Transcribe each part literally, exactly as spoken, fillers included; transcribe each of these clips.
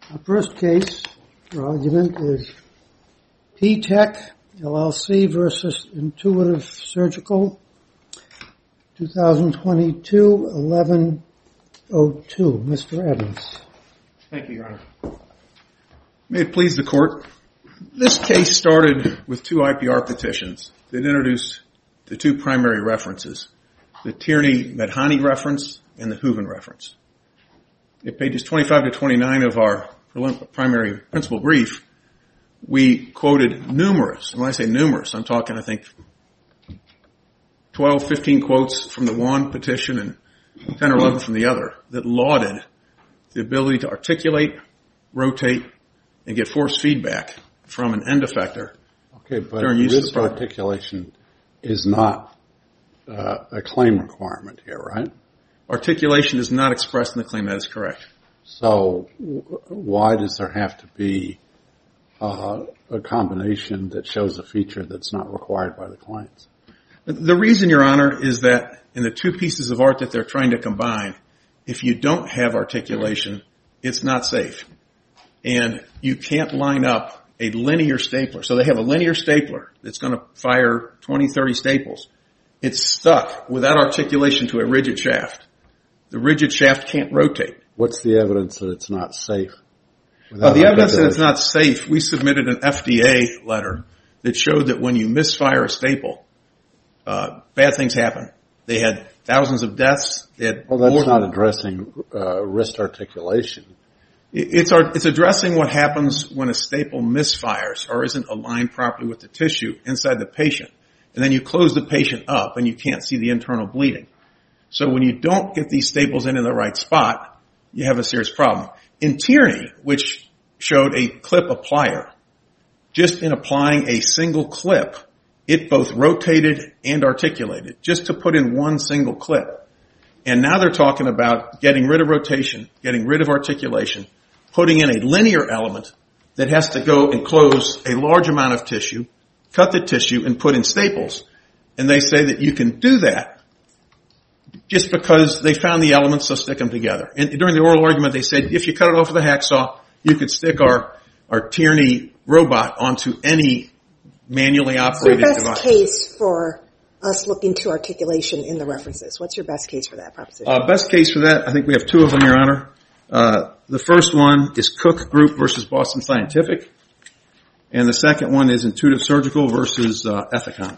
Our first case for argument is P TECH, L L C versus Intuitive Surgical, twenty twenty-two, eleven oh two. Mister Evans. Thank you, Your Honor. May it please the Court, this case started with two I P R petitions that introduced the two primary references, the Tierney-Medhani reference and the Hooven reference. At pages twenty-five to twenty-nine of our primary principal brief, we quoted numerous, and when I say numerous, I'm talking, I think, twelve, fifteen quotes from the one petition and ten or eleven from the other that lauded the ability to articulate, rotate, and get force feedback from an end effector. Okay, but during use wrist of the articulation is not uh, a claim requirement here, right? Articulation is not expressed in the claim. That is correct. So w- why does there have to be uh, a combination that shows a feature that's not required by the claims? The reason, Your Honor, is that in the two pieces of art that they're trying to combine, if you don't have articulation, it's not safe. And you can't line up a linear stapler. So they have a linear stapler that's going to fire twenty, thirty staples. It's stuck without articulation to a rigid shaft. The rigid shaft can't rotate. What's the evidence that it's not safe? Uh, the evidence that it's not safe, we submitted an F D A letter that showed that when you misfire a staple, uh, bad things happen. They had thousands of deaths. They had well, that's more not addressing uh, wrist articulation. It's, our, it's addressing what happens when a staple misfires or isn't aligned properly with the tissue inside the patient. And then you close the patient up and you can't see the internal bleeding. So when you don't get these staples in in the right spot, you have a serious problem. In Tierney, which showed a clip applier, just in applying a single clip, it both rotated and articulated, just to put in one single clip. And now they're talking about getting rid of rotation, getting rid of articulation, putting in a linear element that has to go and close a large amount of tissue, cut the tissue, and put in staples. And they say that you can do that just because they found the elements, so stick them together. And during the oral argument, they said if you cut it off with a hacksaw, you could stick our, our Tierney robot onto any manually operated device. What's your best case for us looking to articulation in the references? What's your best case for that proposition? Uh, best case for that, I think we have two of them, Your Honor. Uh, the first one is Cook Group versus Boston Scientific. And the second one is Intuitive Surgical versus uh, Ethicon.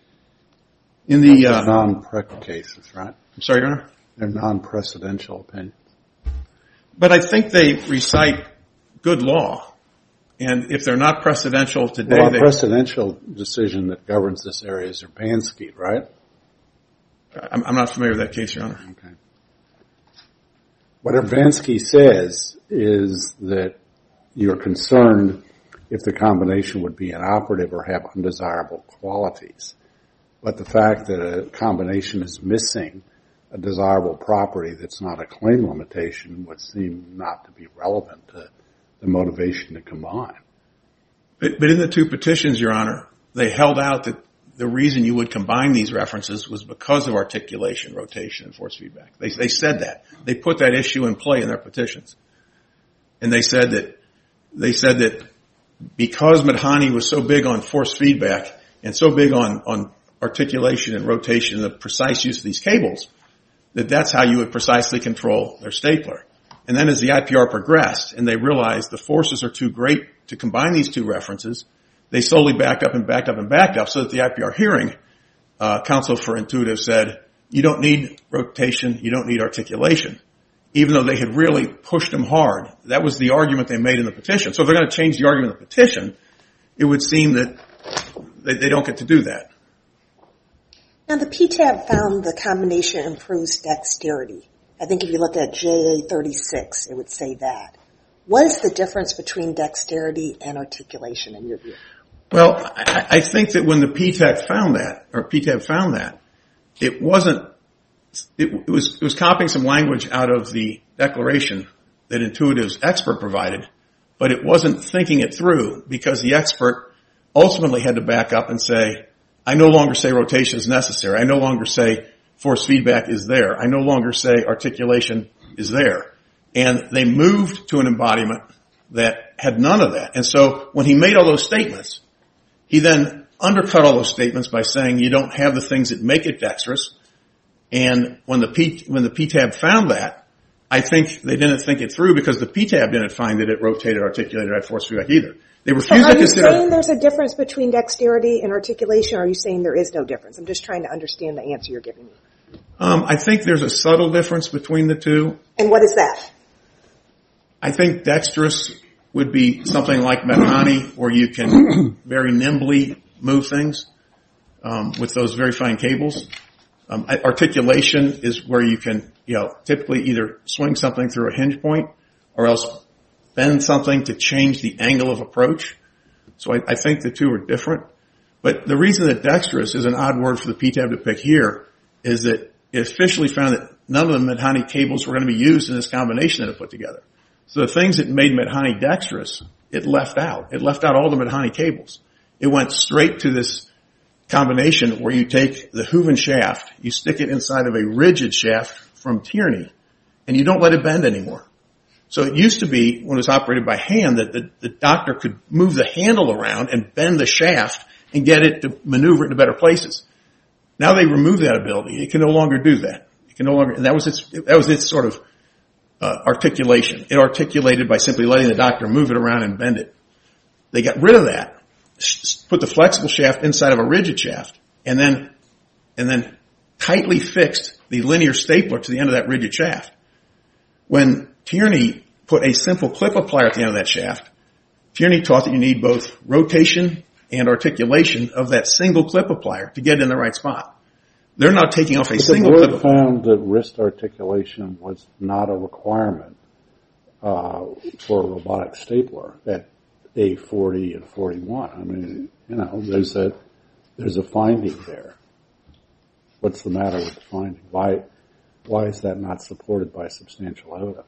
In the Those uh, are non-prec cases, right? I'm sorry, Your Honor? They're non-precedential opinions. But I think they recite good law. And if they're not precedential today, Well, a they, precedential decision that governs this area is Urbanski, right? I'm, I'm not familiar with that case, Your Honor. Okay. What Urbanski says is that you're concerned if the combination would be inoperative or have undesirable qualities. But the fact that a combination is missing a desirable property that's not a claim limitation would seem not to be relevant to the motivation to combine. But, but in the two petitions, Your Honor, they held out that the reason you would combine these references was because of articulation, rotation, and force feedback. They, they said that. They put that issue in play in their petitions. And they said that, they said that because Medhani was so big on force feedback and so big on, on articulation and rotation and the precise use of these cables, that that's how you would precisely control their stapler. And then as the I P R progressed and they realized the forces are too great to combine these two references, they slowly backed up and backed up and backed up so that the I P R hearing, uh, counsel for Intuitive said, you don't need rotation, you don't need articulation. Even though they had really pushed them hard. That was the argument they made in the petition. So if they're going to change the argument in the petition, it would seem that they, they don't get to do that. Now, the P TAB found the combination improves dexterity. I think if you look at J A thirty-six, it would say that. What is the difference between dexterity and articulation in your view? Well, I, I think that when the P TAB found that, or P TAB found that, it wasn't, it, it was, it was copying some language out of the declaration that Intuitive's expert provided, but it wasn't thinking it through because the expert ultimately had to back up and say, I no longer say rotation is necessary. I no longer say force feedback is there. I no longer say articulation is there. And they moved to an embodiment that had none of that. And so when he made all those statements, he then undercut all those statements by saying you don't have the things that make it dexterous. And when the P, when the P T A B found that, I think they didn't think it through because the P T A B didn't find that it rotated, articulated, or had force feedback either. They refused so to consider. Are you saying there's a difference between dexterity and articulation, or are you saying there is no difference? I'm just trying to understand the answer you're giving me. Um, I think there's a subtle difference between the two. And what is that? I think dexterous would be something like Medhani, where you can very nimbly move things um, with those very fine cables. Um, articulation is where you can, you know, typically either swing something through a hinge point or else bend something to change the angle of approach. So I, I think the two are different. But the reason that dexterous is an odd word for the P T A B to pick here is that it officially found that none of the Medhani cables were going to be used in this combination that it put together. So the things that made Medhani dexterous, it left out. It left out all the Medhani cables. It went straight to this combination where you take the Hooven shaft, you stick it inside of a rigid shaft from Tierney, and you don't let it bend anymore. So it used to be, when it was operated by hand, that the, the doctor could move the handle around and bend the shaft and get it to maneuver it into better places. Now they removed that ability. It can no longer do that. It can no longer, and that was its, that was its sort of uh, articulation. It articulated by simply letting the doctor move it around and bend it. They got rid of that, put the flexible shaft inside of a rigid shaft, and then, and then tightly fixed the linear stapler to the end of that rigid shaft. When Tierney put a simple clip applier at the end of that shaft, Tierney taught that you need both rotation and articulation of that single clip applier to get it in the right spot. They're not taking off a but single the clip board applier. found that wrist articulation was not a requirement uh, for a robotic stapler at A forty and forty-one. I mean, you know, there's a there's a finding there. What's the matter with the finding? Why why is that not supported by substantial evidence?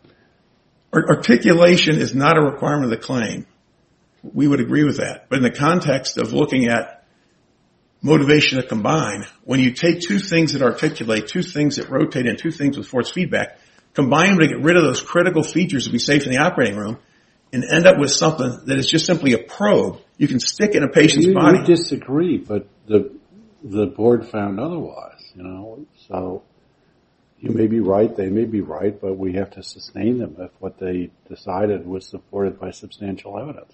Articulation is not a requirement of the claim. We would agree with that. But in the context of looking at motivation to combine, when you take two things that articulate, two things that rotate, and two things with force feedback, combine them to get rid of those critical features to be safe in the operating room, and end up with something that is just simply a probe you can stick in a patient's you, body. You disagree, but the the board found otherwise, you know. So you may be right, they may be right, but we have to sustain them if what they decided was supported by substantial evidence.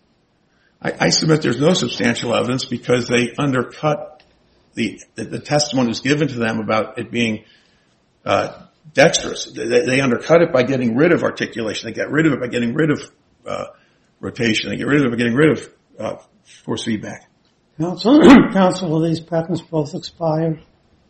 I, I submit there's no substantial evidence because they undercut the the, the testimony was given to them about it being uh, dexterous. They, they undercut it by getting rid of articulation. They get rid of it by getting rid of uh, rotation. They get rid of it by getting rid of uh, force feedback. Counsel, counsel, are these patents both expired?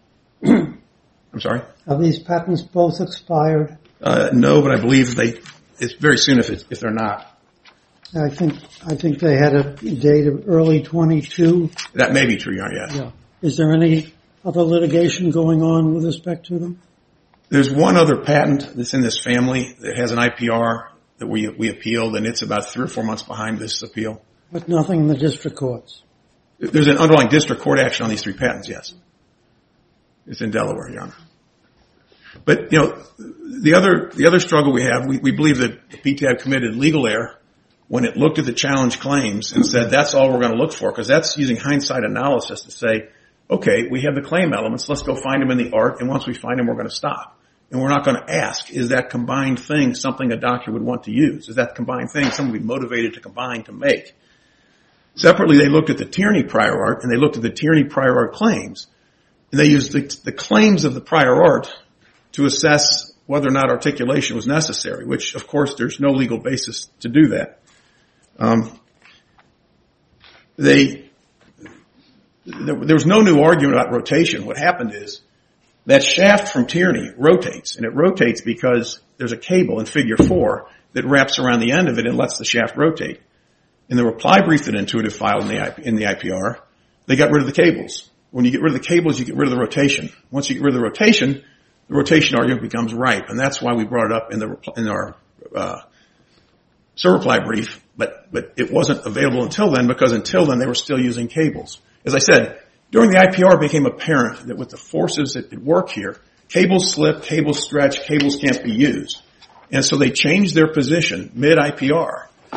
I'm sorry? Are these patents both expired? Uh, no, but I believe they, it's very soon if, it, if they're not. I think I think they had a date of early twenty-two. That may be true, Your Honor, yes. Yeah. Is there any other litigation going on with respect to them? There's one other patent that's in this family that has an I P R that we we appealed, and it's about three or four months behind this appeal. But nothing in the district courts? There's an underlying district court action on these three patents, yes. It's in Delaware, Your Honor. But, you know, the other the other struggle we have, we, we believe that the P T A B committed legal error when it looked at the challenge claims and said that's all we're going to look for, because that's using hindsight analysis to say, okay, we have the claim elements, let's go find them in the art, and once we find them, we're going to stop. And we're not going to ask, is that combined thing something a doctor would want to use? Is that combined thing someone would be motivated to combine to make? Separately, they looked at the Tierney prior art, and they looked at the Tierney prior art claims, and they used the, the claims of the prior art to assess whether or not articulation was necessary, which, of course, there's no legal basis to do that. Um, they, there, there was no new argument about rotation. What happened is that shaft from Tierney rotates, and it rotates because there's a cable in figure four that wraps around the end of it and lets the shaft rotate. In the reply brief that Intuitive filed in the, in the I P R, they got rid of the cables. When you get rid of the cables, you get rid of the rotation. Once you get rid of the rotation, the rotation argument becomes ripe, and that's why we brought it up in the in our uh, reply brief. But but it wasn't available until then, because until then they were still using cables. As I said, during the I P R, it became apparent that with the forces that at work here, cables slip, cables stretch, cables can't be used, and so they changed their position mid I P R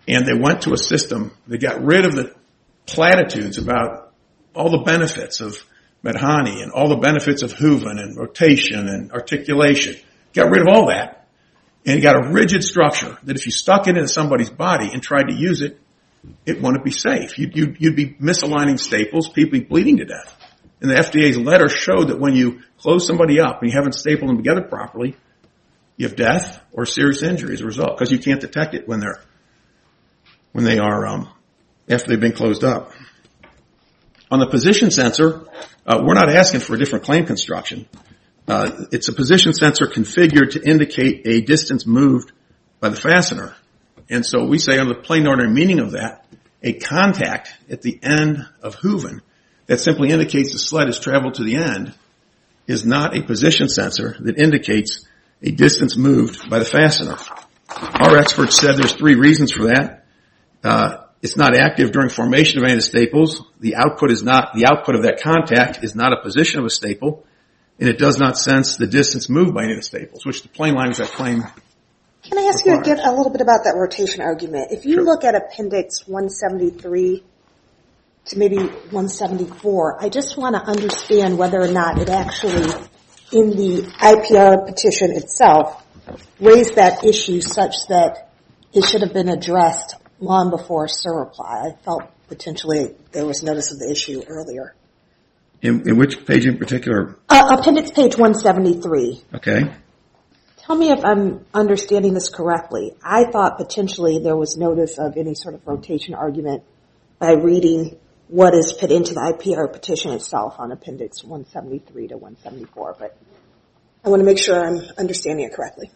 And they went to a system that got rid of the platitudes about all the benefits of Medhani and all the benefits of Hooven and rotation and articulation. Got rid of all that and got a rigid structure that if you stuck it into somebody's body and tried to use it, it wouldn't be safe. You'd, you'd, you'd be misaligning staples, people be bleeding to death. And the F D A's letter showed that when you close somebody up and you haven't stapled them together properly, you have death or serious injury as a result because you can't detect it when they're when they are um, after they've been closed up. On the position sensor, uh, we're not asking for a different claim construction. Uh, it's a position sensor configured to indicate a distance moved by the fastener. And so we say on the plain ordinary meaning of that, a contact at the end of Hooven that simply indicates the sled has traveled to the end is not a position sensor that indicates a distance moved by the fastener. Our experts said there's three reasons for that. Uh, it's not active during formation of any of the staples. The output is not, the output of that contact is not a position of a staple, and it does not sense the distance moved by any of the staples, which the plain language of that claim. Can I ask requires. you again a little bit about that rotation argument? If you sure. look at Appendix one seventy-three to maybe one seventy-four, I just want to understand whether or not it actually, in the I P R petition itself, raised that issue such that it should have been addressed long before surreply. I felt potentially there was notice of the issue earlier. In, in which page in particular? Uh, appendix page one seventy-three. Okay. Tell me if I'm understanding this correctly. I thought potentially there was notice of any sort of rotation argument by reading what is put into the I P R petition itself on appendix one seventy-three to one seventy-four, but I want to make sure I'm understanding it correctly.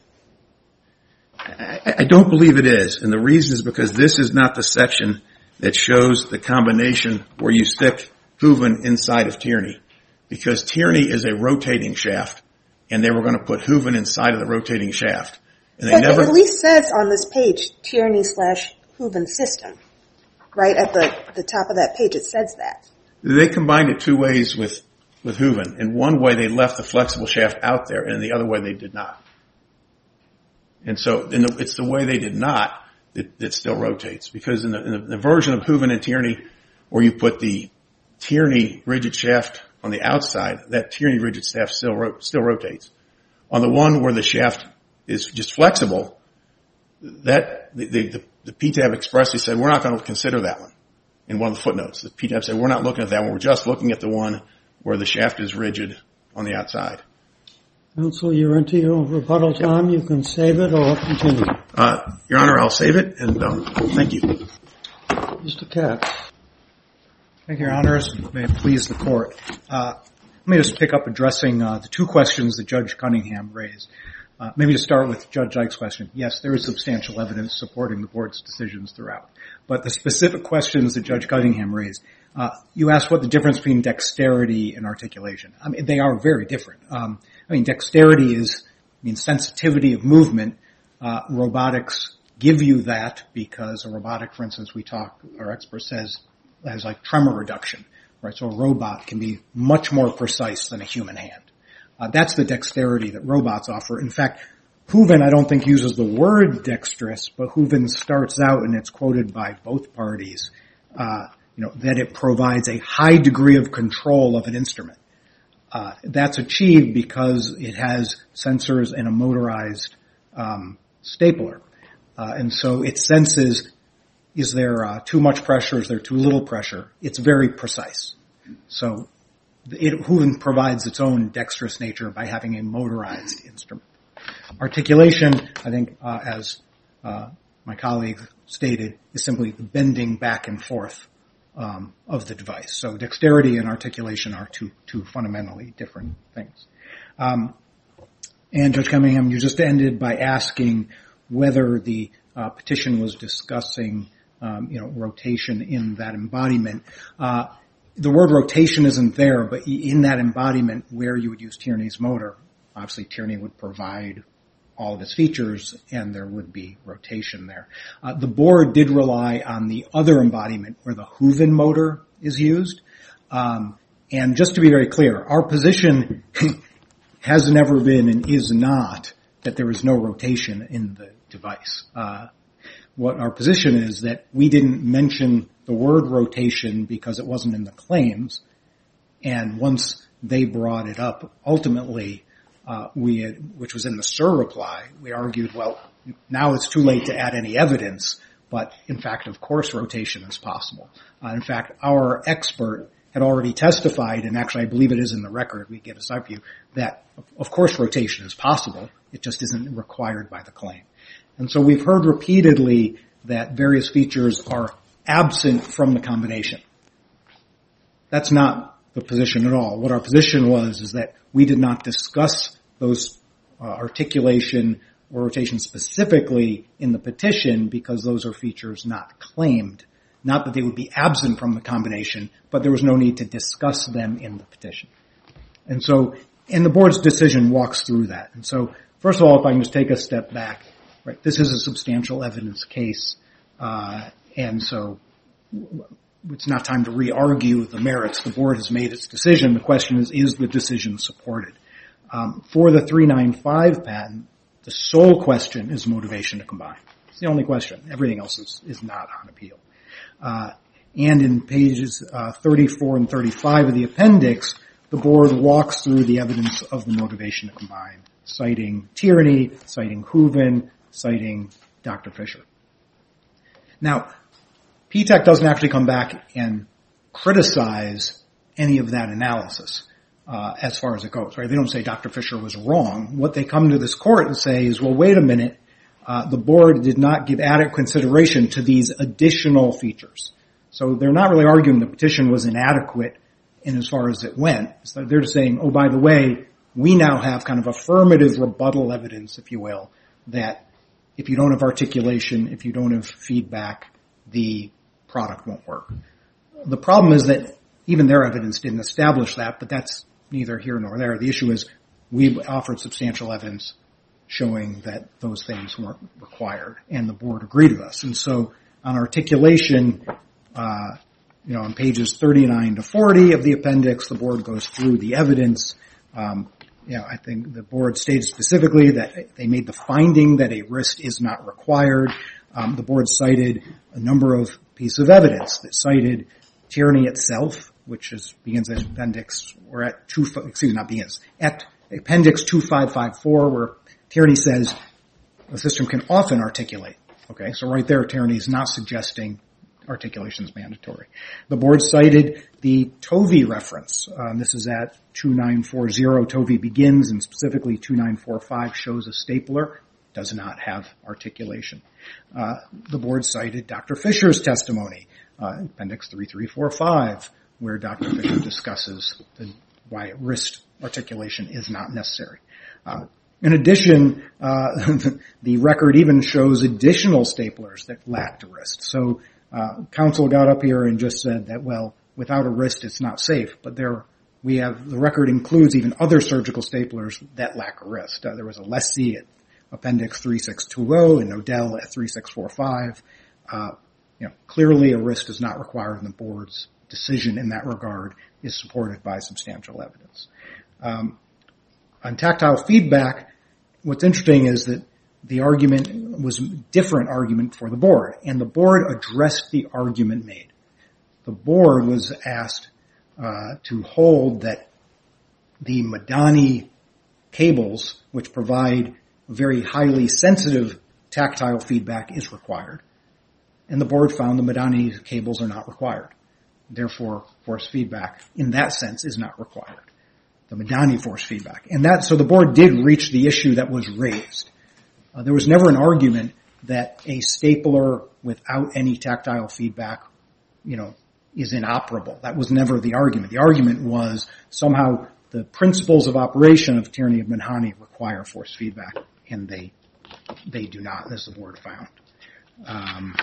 I, I don't believe it is, and the reason is because this is not the section that shows the combination where you stick Hooven inside of Tierney, because Tierney is a rotating shaft, and they were going to put Hooven inside of the rotating shaft. And they but never, it at least says on this page, Tierney slash Hooven system. Right at the, the top of that page, it says that. They combined it two ways with, with Hooven. In one way, they left the flexible shaft out there, and in the other way, they did not. And so in the, it's the way they did not that, that still rotates. Because in the, in the, the version of Hooven and Tierney, where you put the Tierney rigid shaft on the outside, that Tierney rigid shaft still ro- still rotates. On the one where the shaft is just flexible, that the, the, the, the P T A B expressly said, we're not going to consider that one. In one of the footnotes, the P T A B said, we're not looking at that one. We're just looking at the one where the shaft is rigid on the outside. Counsel, you're into your rebuttal time. You can save it or continue. Uh, Your Honor, I'll save it, and um, thank you. Mister Katz. Thank you, Your Honors. May it please the Court. Uh, let me just pick up addressing uh, the two questions that Judge Cunningham raised. Uh, maybe to start with Judge Ike's question. Yes, there is substantial evidence supporting the Board's decisions throughout. But the specific questions that Judge Cunningham raised, uh, you asked what the difference between dexterity and articulation. I mean, they are very different. Um, I mean, dexterity is, I mean, sensitivity of movement. Uh, robotics give you that because a robotic, for instance, we talk, our expert says, has like tremor reduction, right? So a robot can be much more precise than a human hand. Uh, that's the dexterity that robots offer. In fact, Hooven, I don't think, uses the word dexterous, but Hooven starts out, and it's quoted by both parties, uh, you know, that it provides a high degree of control of an instrument. Uh, that's achieved because it has sensors and a motorized um, stapler. Uh, and so it senses, is there uh, too much pressure, is there too little pressure? It's very precise. So it, Hooven provides its own dexterous nature by having a motorized instrument. Articulation, I think, uh, as uh, my colleague stated, is simply the bending back and forth um, of the device. So dexterity and articulation are two two fundamentally different things. Um, and Judge Cunningham, you just ended by asking whether the uh, petition was discussing, um, you know, rotation in that embodiment. Uh, the word rotation isn't there, but in that embodiment where you would use Tierney's motor, obviously Tierney would provide all of its features, and there would be rotation there. Uh, the board did rely on the other embodiment where the Hooven motor is used. Um, and just to be very clear, our position has never been and is not that there is no rotation in the device. Uh, what our position is, that we didn't mention the word rotation because it wasn't in the claims, and once they brought it up, ultimately, uh, we had, which was in the SIR reply, we argued, well, now it's too late to add any evidence, but in fact, of course, rotation is possible. Uh, in fact, our expert had already testified, and actually I believe it is in the record, we give a side view, that of course rotation is possible, it just isn't required by the claim. And so we've heard repeatedly that various features are absent from the combination. That's not the position at all. What our position was is that we did not discuss those uh, articulation or rotation specifically in the petition because those are features not claimed. Not that they would be absent from the combination, but there was no need to discuss them in the petition. And so, and the board's decision walks through that. And so, first of all, if I can just take a step back, right, this is a substantial evidence case, uh, and so it's not time to re-argue the merits. The board has made its decision. The question is, is the decision supported? Um, for the three ninety-five patent, the sole question is motivation to combine. It's the only question. Everything else is, is not on appeal. Uh, and in pages uh, thirty-four and thirty-five of the appendix, the board walks through the evidence of the motivation to combine, citing Tierney, citing Hooven, citing Doctor Fisher. Now, P TAC doesn't actually come back and criticize any of that analysis uh, as far as it goes, right? They don't say Doctor Fisher was wrong. What they come to this court and say is, well, wait a minute, Uh, the board did not give adequate consideration to these additional features. So they're not really arguing the petition was inadequate in as far as it went. So they're just saying, oh, by the way, we now have kind of affirmative rebuttal evidence, if you will, that if you don't have articulation, if you don't have feedback, the product won't work. The problem is that even their evidence didn't establish that, but that's neither here nor there. The issue is we offered substantial evidence showing that those things weren't required, and the board agreed with us. And so on articulation, uh, you know, on pages thirty-nine to forty of the appendix, the board goes through the evidence. Um, you know, I think the board stated specifically that they made the finding that a wrist is not required. Um, the board cited a number of pieces of evidence that cited Tierney itself, which is begins at appendix, or at two, excuse me, not begins, at appendix two five five four, where Tierney says the system can often articulate. Okay, so right there, Tierney is not suggesting articulation is mandatory. The board cited the Tovey reference. Um, this is at two nine four zero. Tovey begins, and specifically two nine four five shows a stapler, does not have articulation. Uh, the board cited Doctor Fisher's testimony, uh, appendix three three four five, where Doctor Fisher discusses the, why wrist articulation is not necessary. Uh, In addition, uh, the record even shows additional staplers that lacked a wrist. So, uh, counsel got up here and just said that, well, without a wrist, it's not safe. But there, we have, the record includes even other surgical staplers that lack a wrist. Uh, there was a Lessie at appendix three six two zero and Odell at three six four five. Uh, you know, clearly a wrist is not required, and the board's decision in that regard is supported by substantial evidence. Um, on tactile feedback, what's interesting is that the argument was a different argument for the board, and the board addressed the argument made. The board was asked uh, to hold that the Madani cables, which provide very highly sensitive tactile feedback, is required. And the board found the Madani cables are not required. Therefore, force feedback in that sense is not required. The Madani force feedback. And that, so the board did reach the issue that was raised. Uh, there was never an argument that a stapler without any tactile feedback, you know, is inoperable. That was never the argument. The argument was somehow the principles of operation of Tierney and Madani require force feedback, and they, they do not, as the board found. Um,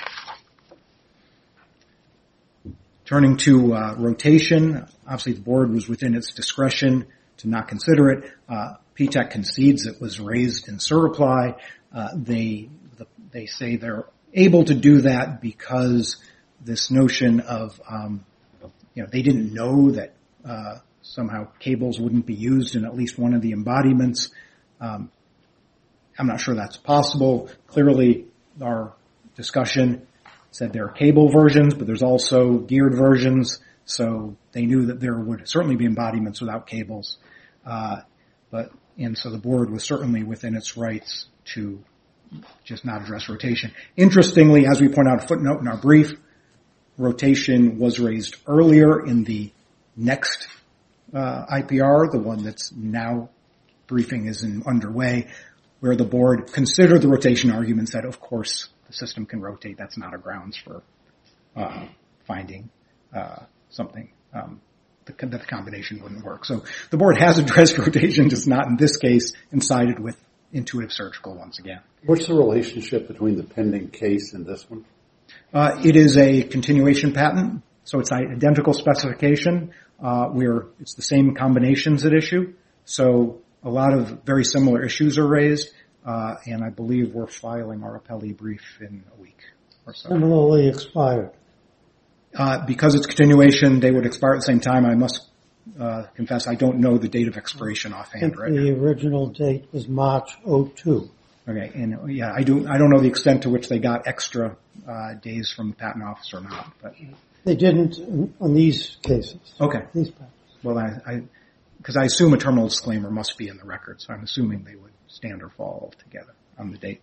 turning to uh, rotation, obviously the board was within its discretion to not consider it. Uh, P TAC concedes it was raised in SIR reply. Uh, they the, they say they're able to do that because this notion of, um, you know, they didn't know that uh, somehow cables wouldn't be used in at least one of the embodiments. Um, I'm not sure that's possible. Clearly, our discussion. Said there are cable versions, but there's also geared versions. So they knew that there would certainly be embodiments without cables. Uh, but, and so the board was certainly within its rights to just not address rotation. Interestingly, as we point out a footnote in our brief, rotation was raised earlier in the next uh, I P R, the one that's now briefing is in, underway, where the board considered the rotation argument, said, of course, the system can rotate. That's not a grounds for uh, finding uh, something um, the, that the combination wouldn't work. So the board has addressed rotation, just not in this case, and sided with Intuitive Surgical once again. What's the relationship between the pending case and this one? Uh, it is a continuation patent, so it's identical specification. Uh, where it's the same combinations at issue. So a lot of very similar issues are raised, uh, and I believe we're filing our appellee brief in a week or so. Similarly expired. Uh, because it's continuation, they would expire at the same time. I must uh, confess I don't know the date of expiration offhand right now. The original date was March oh two. Okay, and yeah, I do. I don't know the extent to which they got extra uh, days from the patent office or not, but they didn't on these cases. Okay. These patents. Well, I, because I, I assume a terminal disclaimer must be in the record, so I'm assuming they would stand or fall together on the date.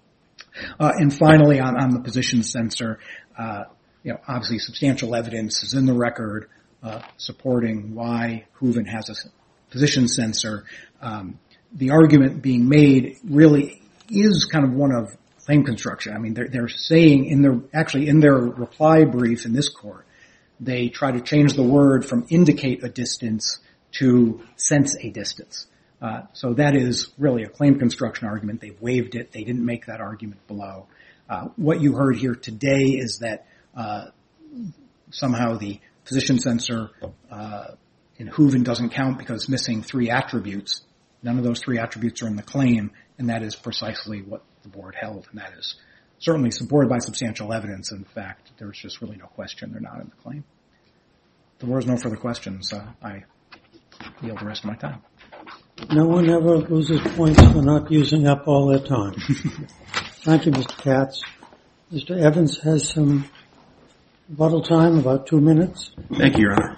Uh, and finally, on, on the position sensor, uh, you know, obviously substantial evidence is in the record uh, supporting why Hooven has a position sensor. Um, the argument being made really is kind of one of claim construction. I mean, they're, they're saying in their, actually in their reply brief in this court, they try to change the word from indicate a distance to sense a distance. Uh, so that is really a claim construction argument. They've waived it. They didn't make that argument below. Uh, what you heard here today is that uh, somehow the position sensor uh, in Hooven doesn't count because it's missing three attributes. None of those three attributes are in the claim, and that is precisely what the board held, and that is certainly supported by substantial evidence. In fact, there's just really no question they're not in the claim. If there was no further questions, uh, I yield the rest of my time. No one ever loses points for not using up all their time. Thank you, Mister Katz. Mister Evans has some rebuttal time, about two minutes. Thank you, Your Honor.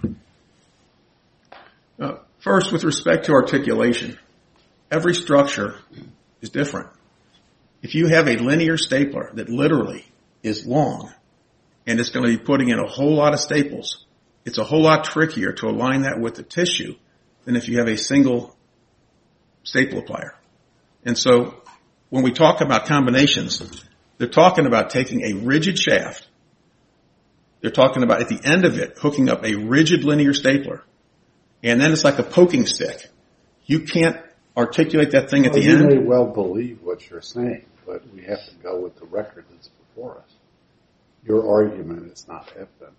Uh, first, with respect to articulation, every structure is different. If you have a linear stapler that literally is long and it's going to be putting in a whole lot of staples, it's a whole lot trickier to align that with the tissue than if you have a single staple applier. And so when we talk about combinations, they're talking about taking a rigid shaft. They're talking about at the end of it hooking up a rigid linear stapler. And then it's like a poking stick. You can't articulate that thing at well, the you end. You may well believe what you're saying, but we have to go with the record that's before us. Your argument is not evidence.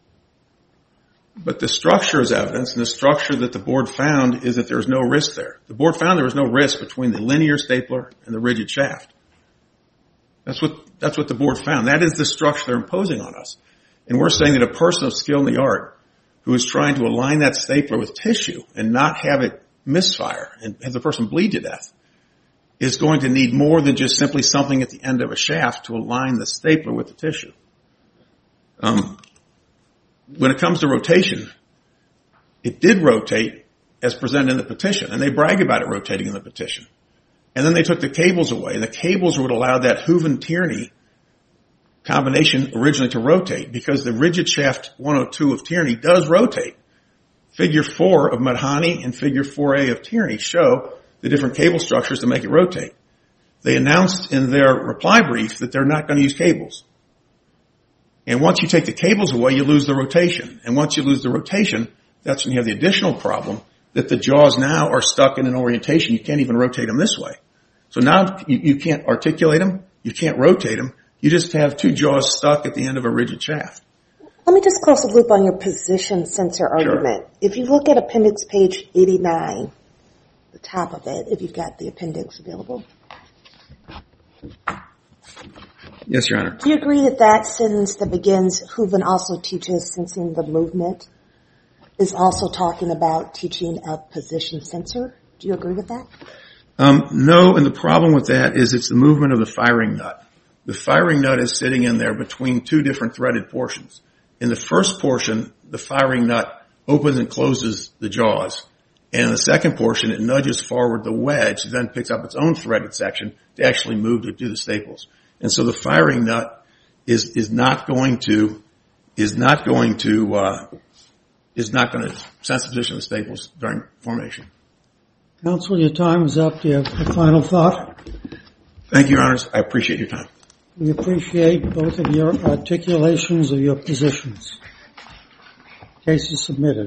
But the structure is evidence, and the structure that the board found is that there's no risk there. The board found there was no risk between the linear stapler and the rigid shaft. That's what, that's what the board found. That is the structure they're imposing on us. And we're saying that a person of skill in the art who is trying to align that stapler with tissue and not have it misfire and have the person bleed to death is going to need more than just simply something at the end of a shaft to align the stapler with the tissue. Um, when it comes to rotation, it did rotate as presented in the petition, and they brag about it rotating in the petition. And then they took the cables away, and the cables would allow that Hooven-Tierney combination originally to rotate because the rigid shaft one oh two of Tierney does rotate. Figure four of Madhani and figure four A of Tierney show the different cable structures to make it rotate. They announced in their reply brief that they're not going to use cables. And once you take the cables away, you lose the rotation. And once you lose the rotation, that's when you have the additional problem that the jaws now are stuck in an orientation. You can't even rotate them this way. So now you, you can't articulate them. You can't rotate them. You just have two jaws stuck at the end of a rigid shaft. Let me just close the loop on your position sensor argument. Sure. If you look at appendix page eighty-nine, the top of it, if you've got the appendix available. Yes, Your Honor. Do you agree that that sentence that begins, Hooven also teaches sensing the movement, is also talking about teaching a position sensor? Do you agree with that? Um, no, and the problem with that is it's the movement of the firing nut. the firing nut is sitting in there between two different threaded portions. In the first portion, the firing nut opens and closes the jaws. And in the second portion, it nudges forward the wedge, then picks up its own threaded section to actually move to do the staples. And so the firing nut is, is not going to, is not going to, uh, is not going to sense the position of the staples during formation. Counsel, your time is up. Do you have a final thought? Thank you, Your Honors. I appreciate your time. We appreciate both of your articulations of your positions. Case is submitted.